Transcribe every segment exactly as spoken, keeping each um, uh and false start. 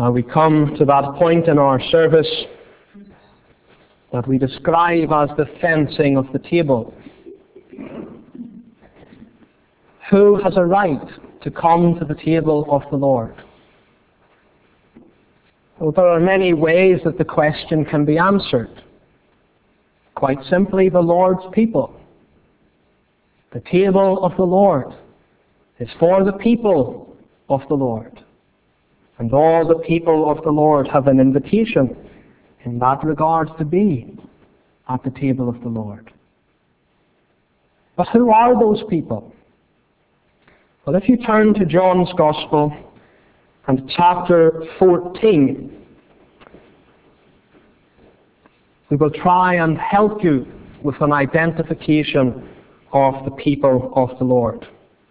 Now we come to that point in our service that we describe as the fencing of the table. Who has a right to come to the table of the Lord? Well, there are many ways that the question can be answered. Quite simply, the Lord's people. The table of the Lord is for the people of the Lord. And all the people of the Lord have an invitation in that regard to be at the table of the Lord. But who are those people? Well, if you turn to John's Gospel and chapter fourteen, we will try and help you with an identification of the people of the Lord.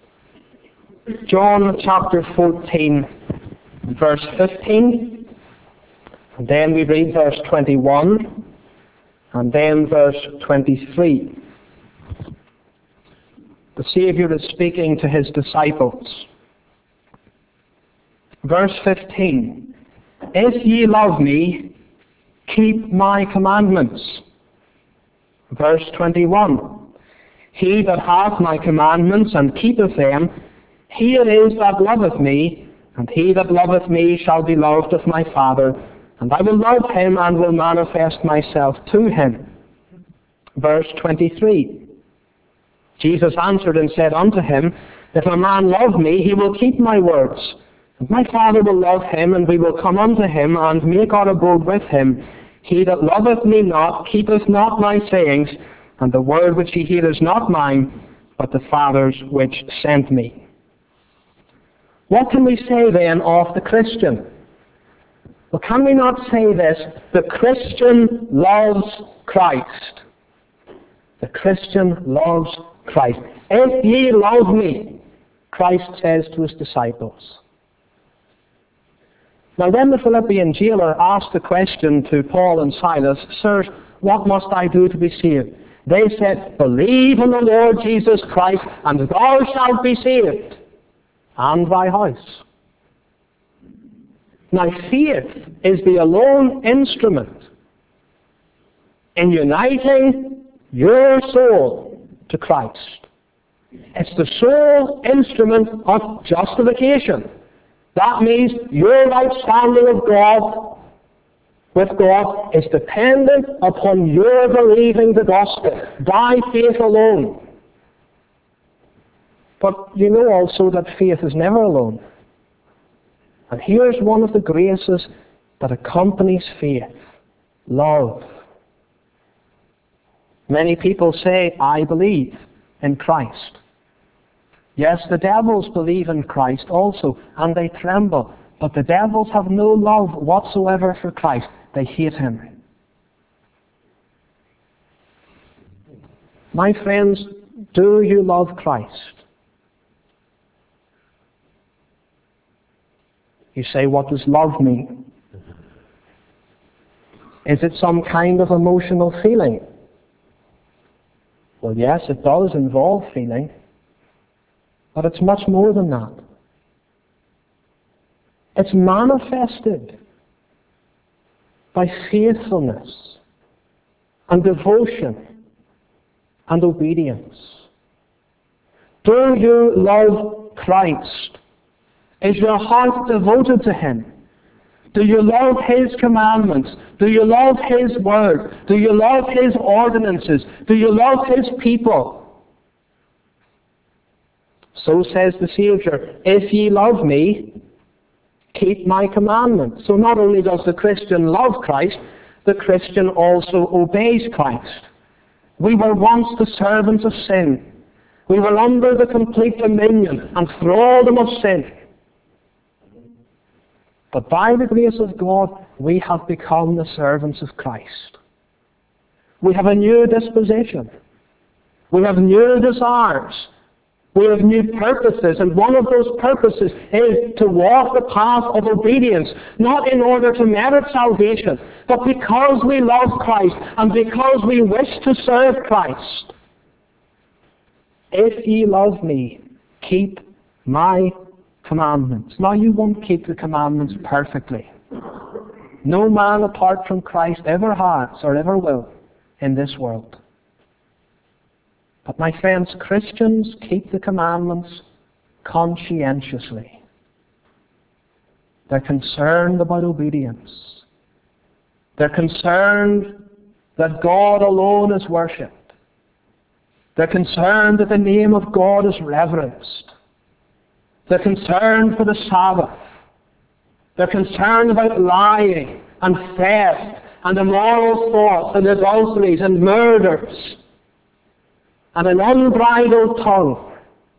John chapter fourteen, verse fifteen, and then we read verse twenty-one, and then verse twenty-three. The Saviour is speaking to his disciples. Verse fifteen, "If ye love me, keep my commandments." Verse twenty-one, "He that hath my commandments and keepeth them, he it is that loveth me, and he that loveth me shall be loved of my Father, and I will love him and will manifest myself to him." Verse twenty-three, Jesus answered and said unto him, "If a man love me, he will keep my words. And my Father will love him, and we will come unto him, and make our abode with him. He that loveth me not, keepeth not my sayings, and the word which ye hear is not mine, but the Father's which sent me." What can we say then of the Christian? Well, can we not say this? The Christian loves Christ. The Christian loves Christ. "If ye love me," Christ says to his disciples. Now when the Philippian jailer asked the question to Paul and Silas, "Sirs, what must I do to be saved?" They said, "Believe in the Lord Jesus Christ, and thou shalt be saved, and thy house." Now faith is the alone instrument in uniting your soul to Christ. It's the sole instrument of justification. That means your right standing of God with God is dependent upon your believing the gospel by faith alone. But you know also that faith is never alone. And here's one of the graces that accompanies faith: love. Many people say, "I believe in Christ." Yes, the devils believe in Christ also, and they tremble. But the devils have no love whatsoever for Christ. They hate him. My friends, do you love Christ? You say, what does love mean? Is it some kind of emotional feeling? Well, yes, it does involve feeling. But it's much more than that. It's manifested by faithfulness and devotion and obedience. Do you love Christ? Is your heart devoted to him? Do you love his commandments? Do you love his word? Do you love his ordinances? Do you love his people? So says the Saviour, "If ye love me, keep my commandments." So not only does the Christian love Christ, the Christian also obeys Christ. We were once the servants of sin. We were under the complete dominion and thraldom of sin. But by the grace of God, we have become the servants of Christ. We have a new disposition. We have new desires. We have new purposes, and one of those purposes is to walk the path of obedience, not in order to merit salvation, but because we love Christ and because we wish to serve Christ. "If ye love me, keep my commandments." Now, you won't keep the commandments perfectly. No man apart from Christ ever has or ever will in this world. But my friends, Christians keep the commandments conscientiously. They're concerned about obedience. They're concerned that God alone is worshipped. They're concerned that the name of God is reverenced. They're concerned for the Sabbath. They're concerned about lying and theft and immoral thoughts and adulteries and murders and an unbridled tongue.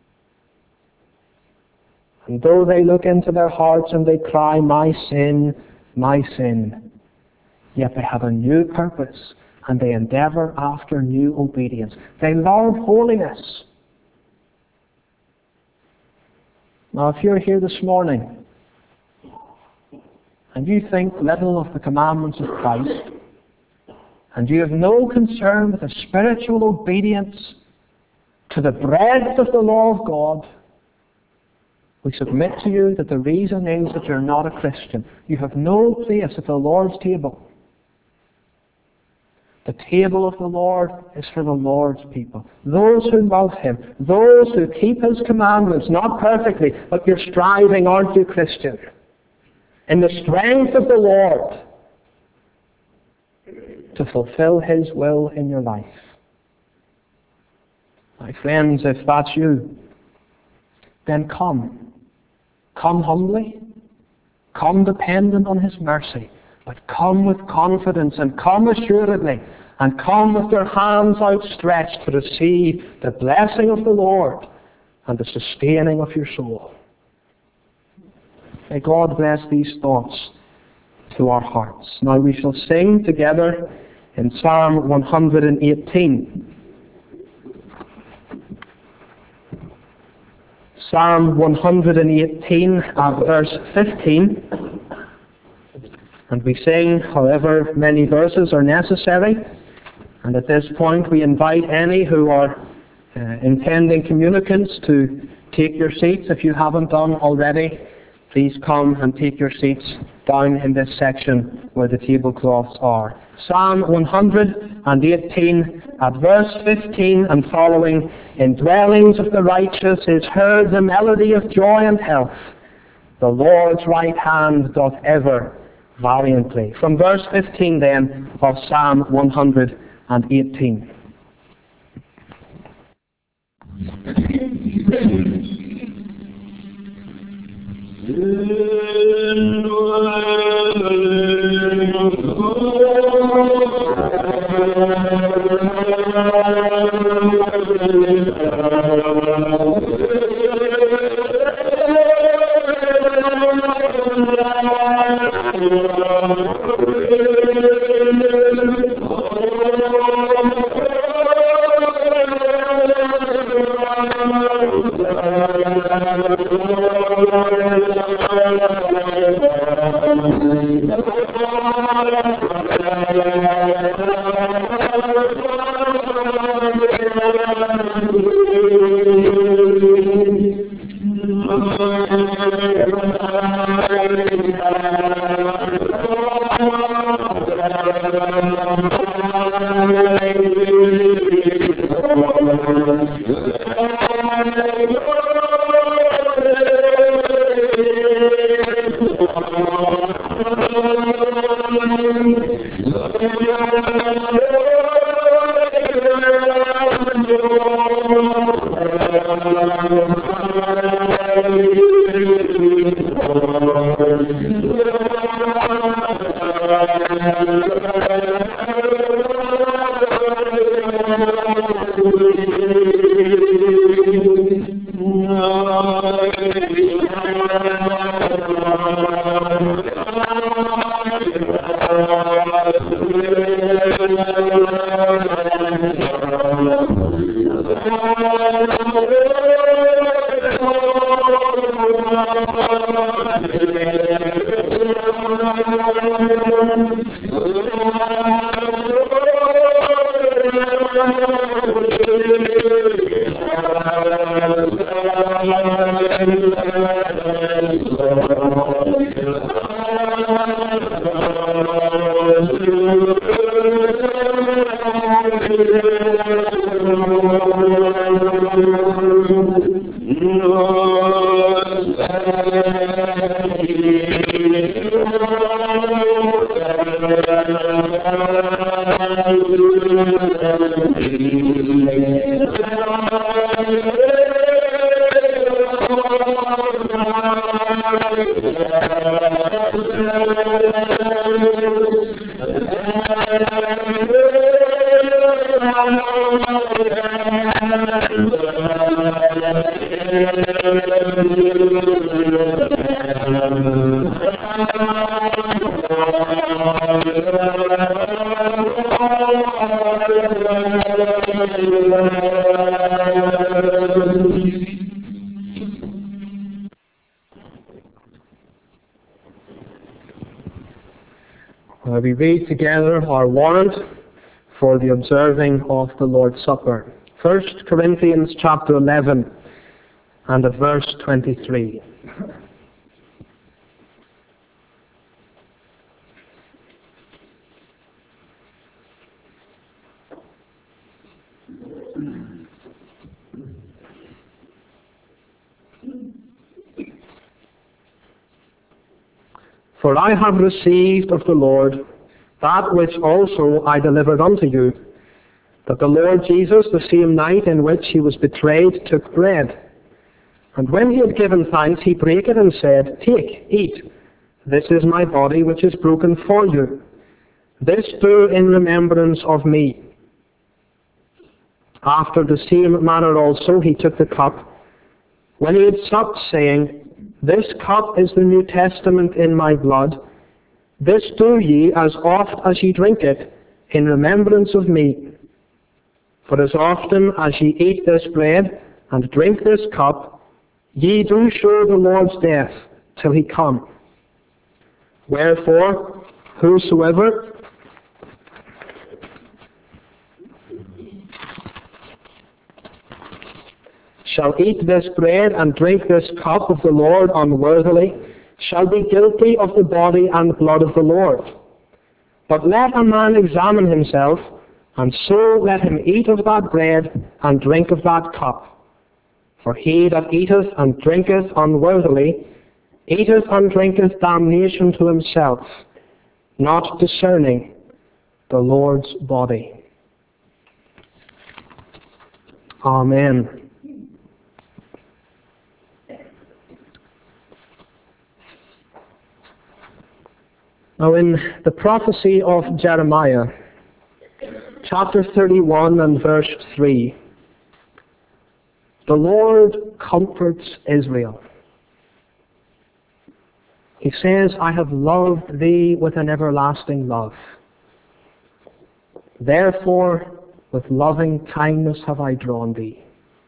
And though they look into their hearts and they cry, my sin, my sin, yet they have a new purpose and they endeavor after new obedience. They love holiness. Now, if you're here this morning and you think little of the commandments of Christ, and you have no concern with a spiritual obedience to the breadth of the law of God, we submit to you that the reason is that you're not a Christian. You have no place at the Lord's table. The table of the Lord is for the Lord's people. Those who love Him. Those who keep His commandments, not perfectly, but you're striving, aren't you, Christian? In the strength of the Lord to fulfill His will in your life. My friends, if that's you, then come. Come humbly. Come dependent on His mercy. But come with confidence and come assuredly and come with your hands outstretched to receive the blessing of the Lord and the sustaining of your soul. May God bless these thoughts to our hearts. Now we shall sing together in Psalm one hundred eighteen. Psalm one hundred eighteen at verse fifteen. And we sing however many verses are necessary. And at this point we invite any who are uh, intending communicants to take your seats. If you haven't done already, please come and take your seats down in this section where the tablecloths are. Psalm one hundred eighteen at verse fifteen and following. In dwellings of the righteous is heard the melody of joy and health. The Lord's right hand doth ever valiantly. From verse fifteen then of Psalm one hundred eighteen. Uh, we read together our warrant for the observing of the Lord's Supper. First Corinthians chapter eleven and at verse twenty-three. For I have received of the Lord that which also I delivered unto you, that the Lord Jesus, the same night in which he was betrayed, took bread. And when he had given thanks, he brake it and said, Take, eat. This is my body which is broken for you. This do in remembrance of me. After the same manner also he took the cup, when he had supped, saying, This cup is the New Testament in my blood. This do ye as oft as ye drink it, in remembrance of me. For as often as ye eat this bread and drink this cup, ye do show the Lord's death till he come. Wherefore, whosoever shall eat this bread and drink this cup of the Lord unworthily, shall be guilty of the body and blood of the Lord. But let a man examine himself, and so let him eat of that bread and drink of that cup. For he that eateth and drinketh unworthily, eateth and drinketh damnation to himself, not discerning the Lord's body. Amen. Now in the prophecy of Jeremiah, chapter thirty-one and verse three, the Lord comforts Israel. He says, I have loved thee with an everlasting love. Therefore, with loving kindness have I drawn thee.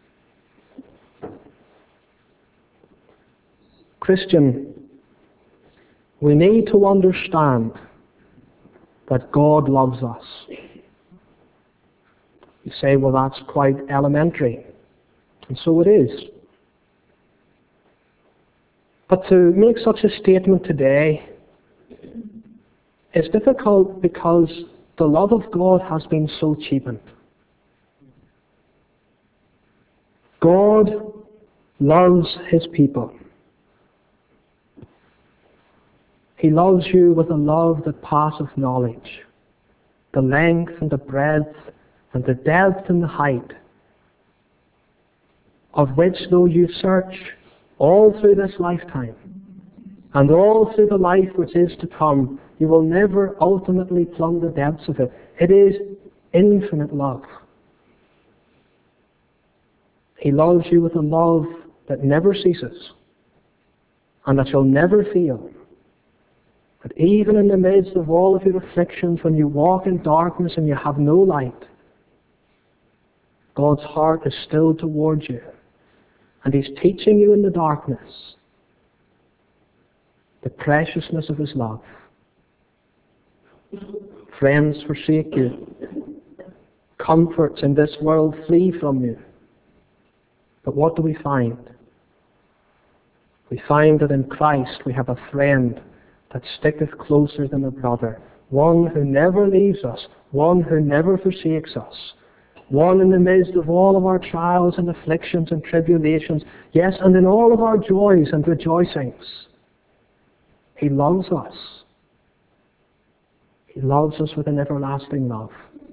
Christian, we need to understand that God loves us. You say, well, that's quite elementary. And so it is. But to make such a statement today is difficult because the love of God has been so cheapened. God loves his people. He loves you with a love that passeth knowledge, the length and the breadth and the depth and the height, of which though you search all through this lifetime and all through the life which is to come, you will never ultimately plumb the depths of it. It is infinite love. He loves you with a love that never ceases and that shall never fail. But even in the midst of all of your afflictions, when you walk in darkness and you have no light, God's heart is still towards you. And he's teaching you in the darkness the preciousness of his love. Friends forsake you. Comforts in this world flee from you. But what do we find? We find that in Christ we have a friend that sticketh closer than a brother, one who never leaves us, one who never forsakes us, one in the midst of all of our trials and afflictions and tribulations, yes, and in all of our joys and rejoicings, He loves us. He loves us with an everlasting love.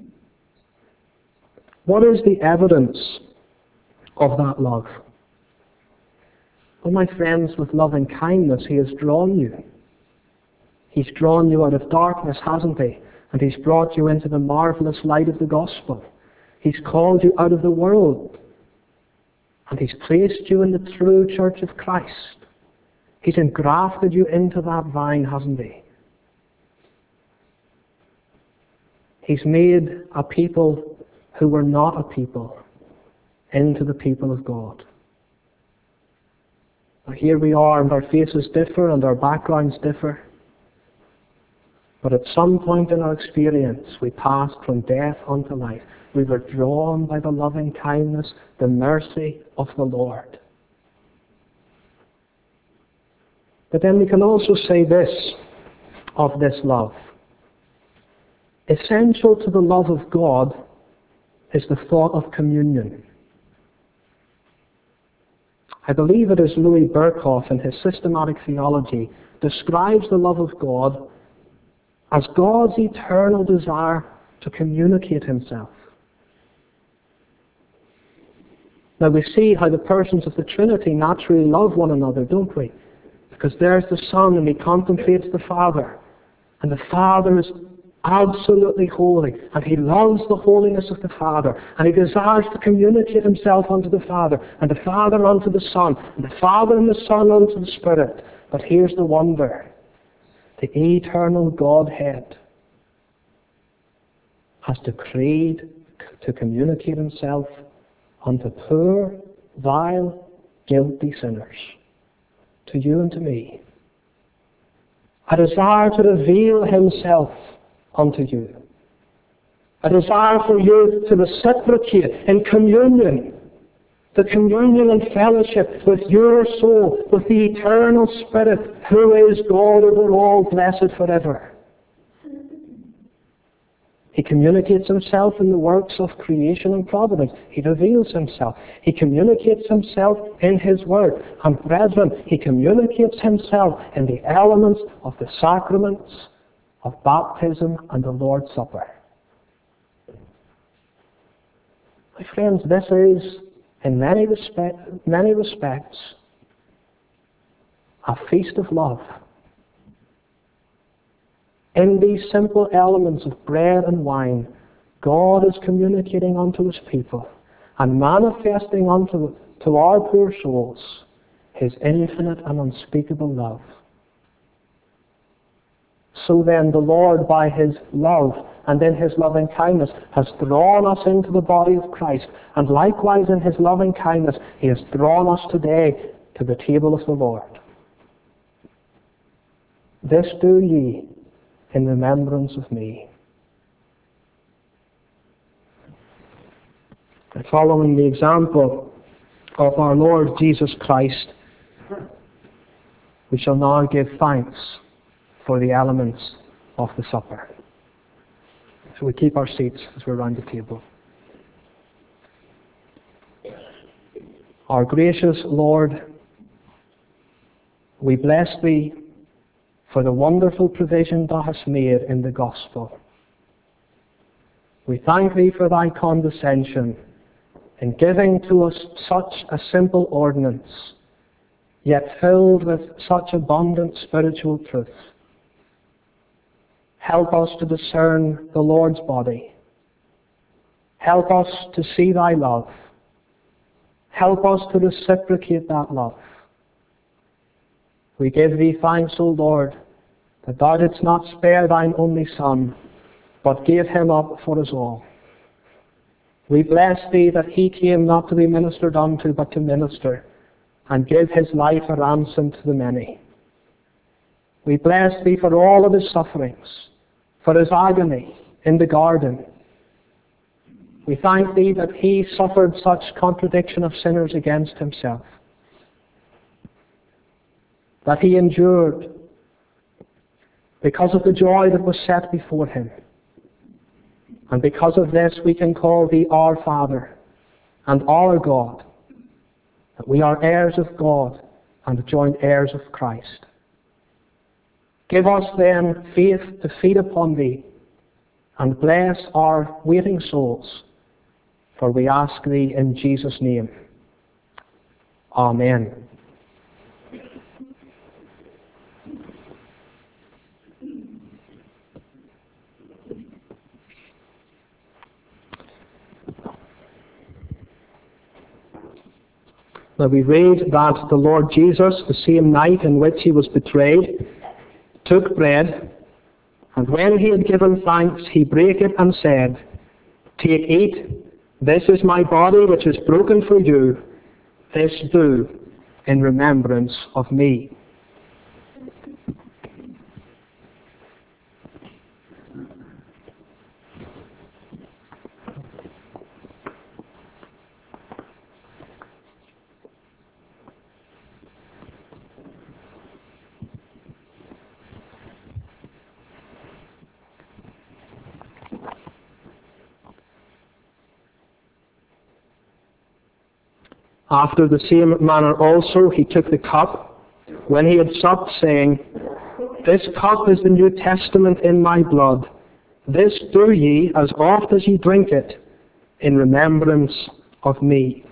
What is the evidence of that love? Well, my friends, with loving kindness, He has drawn you. He's drawn you out of darkness, hasn't He? And He's brought you into the marvelous light of the gospel. He's called you out of the world. And He's placed you in the true church of Christ. He's engrafted you into that vine, hasn't He? He's made a people who were not a people into the people of God. Now here we are, and our faces differ and our backgrounds differ. But at some point in our experience, we passed from death unto life. We were drawn by the loving kindness, the mercy of the Lord. But then we can also say this of this love. Essential to the love of God is the thought of communion. I believe it is Louis Berkhoff in his systematic theology describes the love of God as God's eternal desire to communicate Himself. Now we see how the persons of the Trinity naturally love one another, don't we? Because there's the Son and He contemplates the Father. And the Father is absolutely holy. And He loves the holiness of the Father. And He desires to communicate Himself unto the Father. And the Father unto the Son. And the Father and the Son unto the Spirit. But here's the wonder. The eternal Godhead has decreed to communicate Himself unto poor, vile, guilty sinners. To you and to me. A desire to reveal Himself unto you. A desire for you to reciprocate in communion. The communion and fellowship with your soul, with the eternal Spirit, who is God over all, blessed forever. He communicates Himself in the works of creation and providence. He reveals Himself. He communicates Himself in His Word. And brethren, He communicates Himself in the elements of the sacraments of baptism and the Lord's Supper. My friends, this is, in many, respect, many respects, a feast of love. In these simple elements of bread and wine, God is communicating unto His people and manifesting unto to our poor souls His infinite and unspeakable love. So then the Lord, by His love and in His loving kindness, has drawn us into the body of Christ. And likewise in His loving kindness, He has drawn us today to the table of the Lord. This do ye in remembrance of me. And following the example of our Lord Jesus Christ, we shall now give thanks for the elements of the supper. So we keep our seats as we're around the table. Our gracious Lord, we bless Thee for the wonderful provision Thou hast made in the gospel. We thank Thee for Thy condescension in giving to us such a simple ordinance, yet filled with such abundant spiritual truth. Help us to discern the Lord's body. Help us to see Thy love. Help us to reciprocate that love. We give Thee thanks, O Lord, that Thou didst not spare Thine only Son, but gave Him up for us all. We bless Thee that He came not to be ministered unto, but to minister, and give His life a ransom to the many. We bless Thee for all of His sufferings, for His agony in the garden. We thank Thee that He suffered such contradiction of sinners against Himself, that He endured because of the joy that was set before Him. And because of this we can call Thee our Father and our God, that we are heirs of God and joint heirs of Christ. Give us then faith to feed upon thee, and bless our waiting souls, for we ask thee in Jesus' name. Amen. Now we read that the Lord Jesus, the same night in which he was betrayed, took bread, and when he had given thanks, he brake it and said, Take, eat, this is my body which is broken for you. This do in remembrance of me. After the same manner also he took the cup, when he had supped, saying, This cup is the New Testament in my blood. This do ye, as oft as ye drink it, in remembrance of me.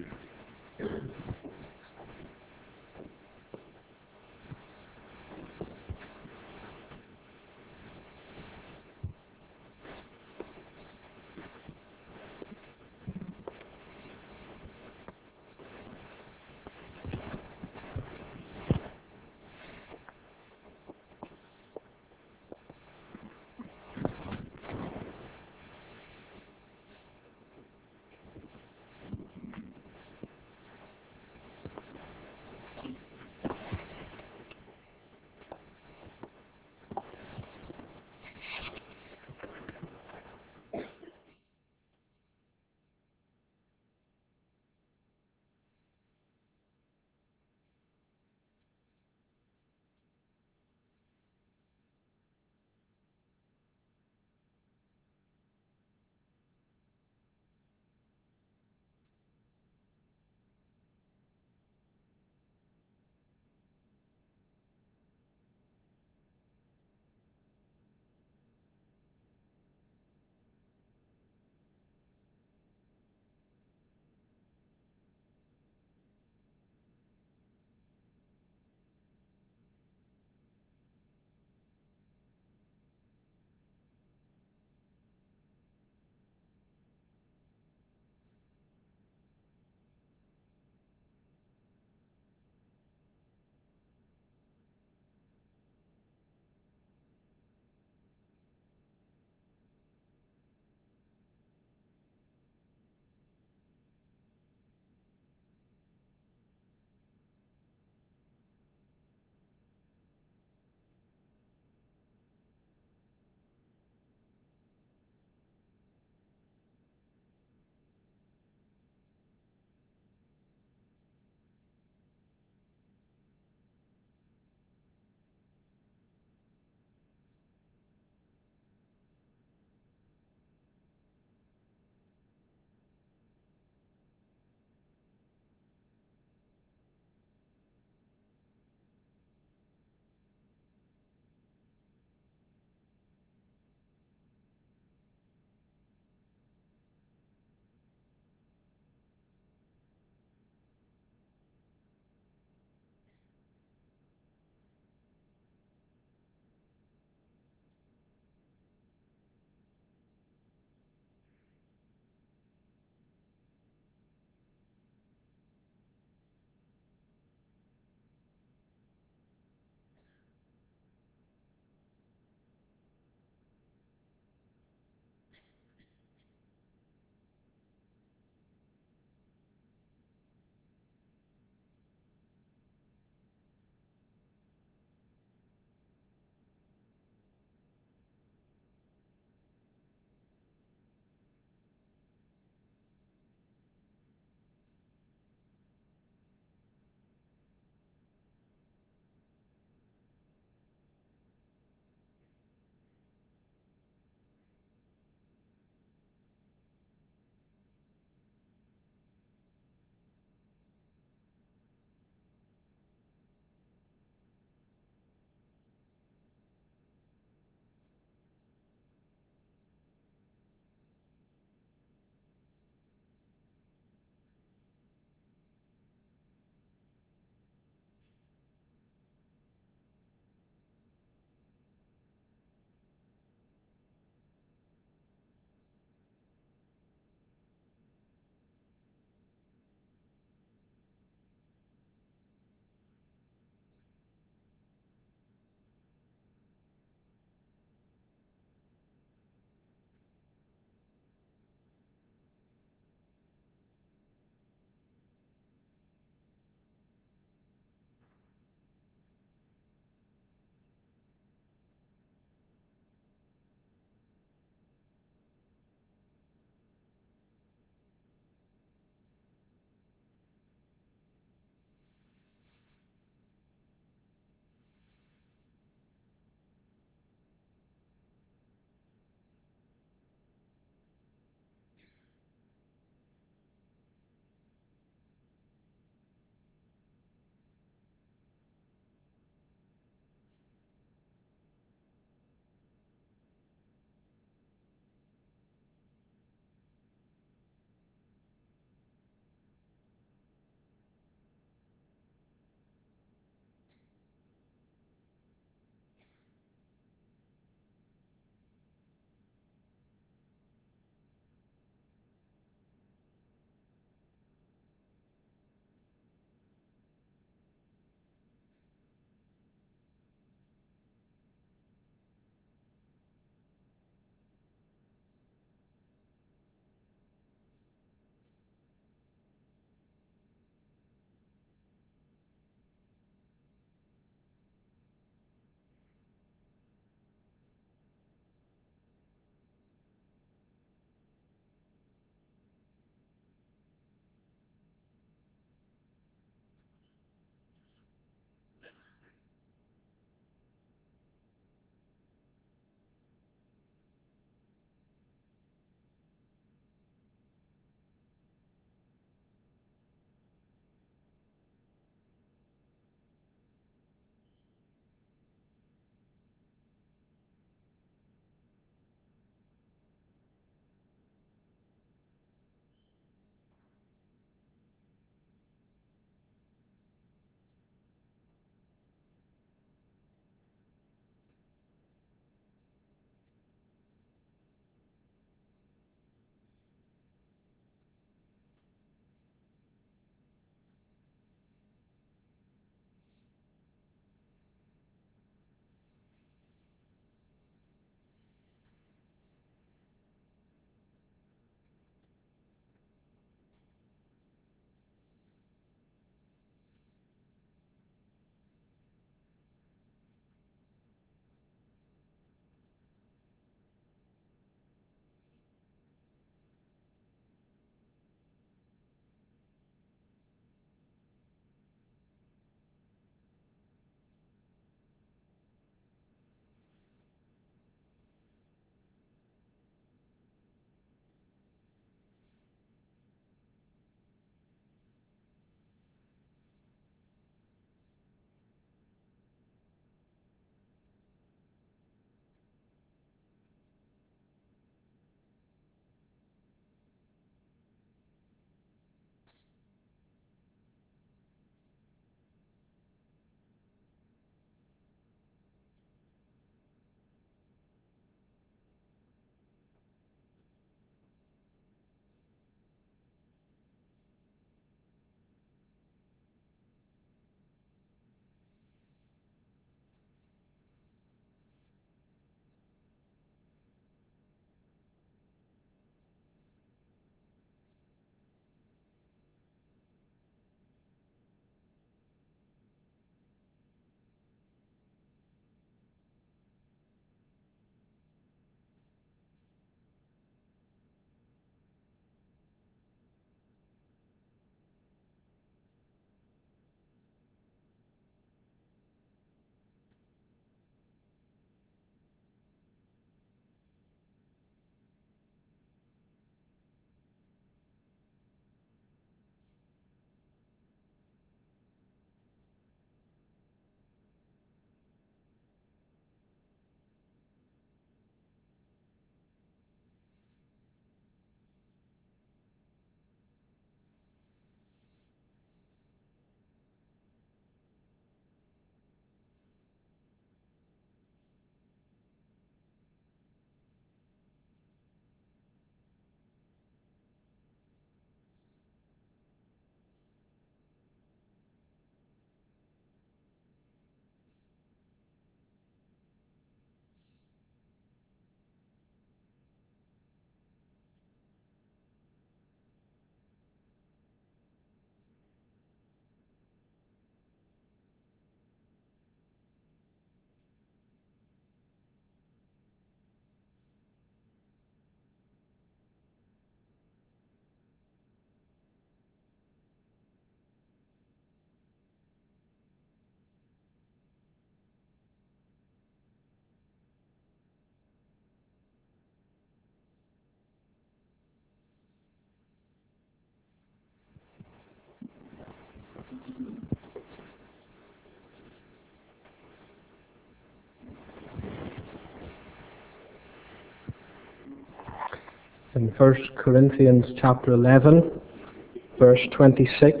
in First Corinthians chapter eleven, verse twenty-six.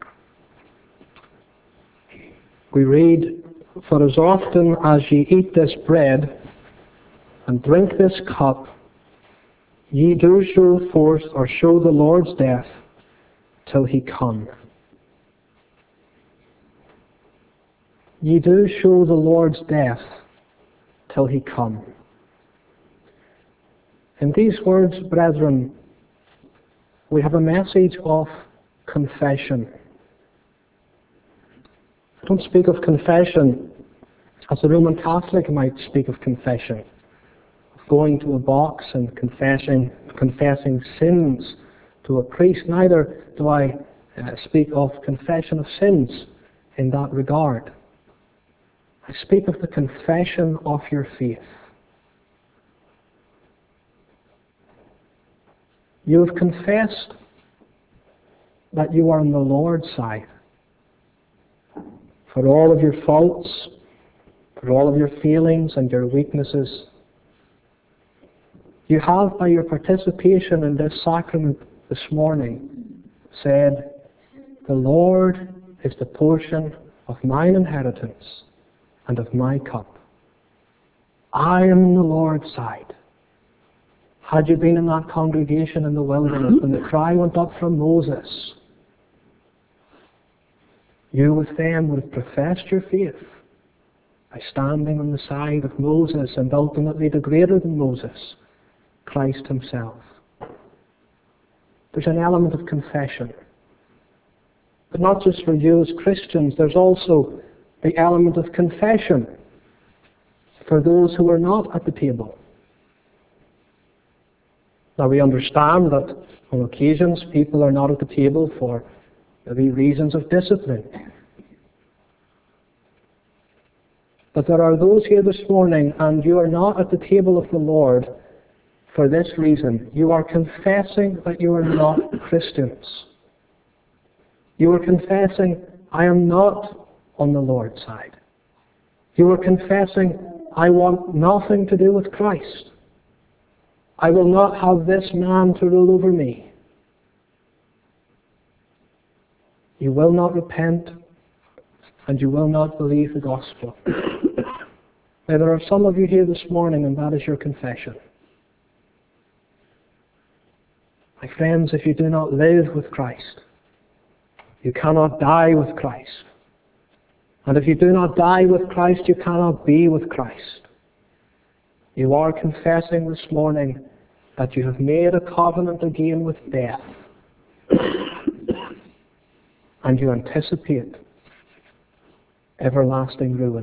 We read, "For as often as ye eat this bread and drink this cup, ye do show forth or show the Lord's death till he come." Ye do show the Lord's death till he come. In these words, brethren, we have a message of confession. I don't speak of confession as a Roman Catholic might speak of confession, of going to a box and confessing, confessing sins to a priest. Neither do I uh, speak of confession of sins in that regard. I speak of the confession of your faith. You have confessed that you are on the Lord's side. For all of your faults, for all of your failings and your weaknesses, you have, by your participation in this sacrament this morning, said, "The Lord is the portion of mine inheritance and of my cup. I am on the Lord's side." Had you been in that congregation in the wilderness when the cry went up from Moses, you with them would have professed your faith by standing on the side of Moses and ultimately the greater than Moses, Christ himself. There's an element of confession. But not just for you as Christians, there's also the element of confession for those who are not at the table. Now we understand that on occasions people are not at the table for maybe reasons of discipline. But there are those here this morning, and you are not at the table of the Lord for this reason. You are confessing that you are not Christians. You are confessing, "I am not on the Lord's side." You are confessing, "I want nothing to do with Christ. I will not have this man to rule over me." You will not repent, and you will not believe the gospel. Now, there are some of you here this morning, and that is your confession. My friends, if you do not live with Christ, you cannot die with Christ. And if you do not die with Christ, you cannot be with Christ. You are confessing this morning that you have made a covenant again with death. And you anticipate everlasting ruin.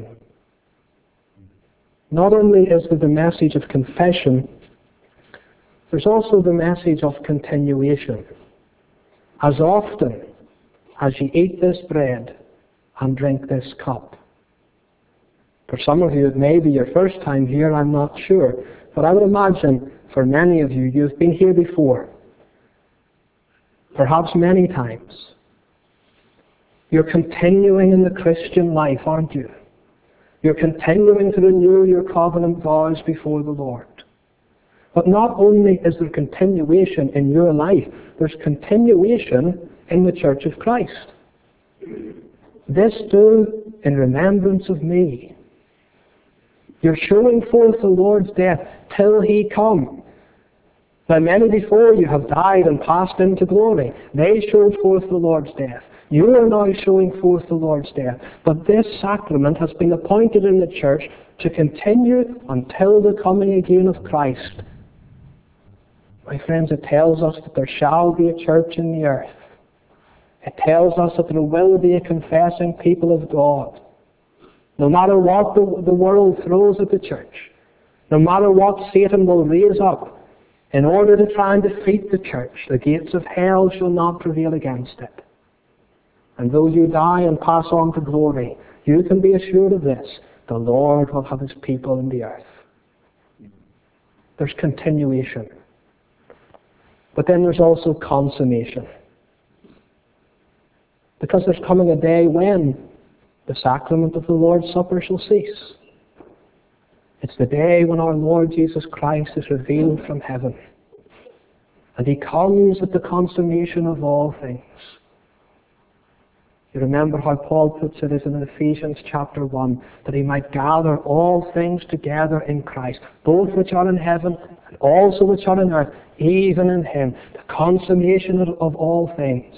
Not only is there the message of confession, there's also the message of continuation. As often as you eat this bread and drink this cup. For some of you, it may be your first time here, I'm not sure. But I would imagine for many of you, you've been here before. Perhaps many times. You're continuing in the Christian life, aren't you? You're continuing to renew your covenant vows before the Lord. But not only is there continuation in your life, there's continuation in the Church of Christ. "This do in remembrance of me." You're showing forth the Lord's death till he come. Now many before you have died and passed into glory. They showed forth the Lord's death. You are now showing forth the Lord's death. But this sacrament has been appointed in the church to continue until the coming again of Christ. My friends, it tells us that there shall be a church in the earth. It tells us that there will be a confessing people of God. No matter what the, the world throws at the church, no matter what Satan will raise up in order to try and defeat the church, the gates of hell shall not prevail against it. And though you die and pass on to glory, you can be assured of this: the Lord will have his people in the earth. There's continuation. But then there's also consummation. Because there's coming a day when the sacrament of the Lord's Supper shall cease. It's the day when our Lord Jesus Christ is revealed from heaven. And he comes at the consummation of all things. You remember how Paul puts it is in Ephesians chapter one, that he might gather all things together in Christ, both which are in heaven and also which are in earth, even in him, the consummation of, of all things.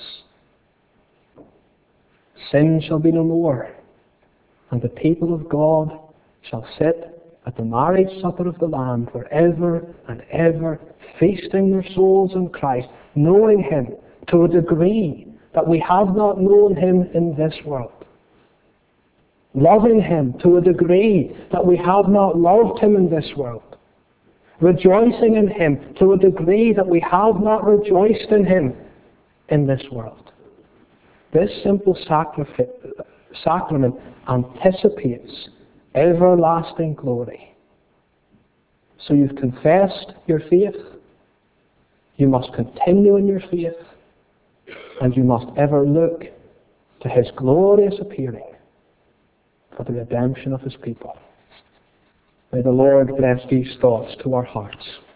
Sin shall be no more, and the people of God shall sit at the marriage supper of the Lamb forever and ever, feasting their souls in Christ, knowing him to a degree that we have not known him in this world, loving him to a degree that we have not loved him in this world, rejoicing in him to a degree that we have not rejoiced in him in this world. This simple sacrament anticipates everlasting glory. So you've confessed your faith, you must continue in your faith, and you must ever look to his glorious appearing for the redemption of his people. May the Lord bless these thoughts to our hearts.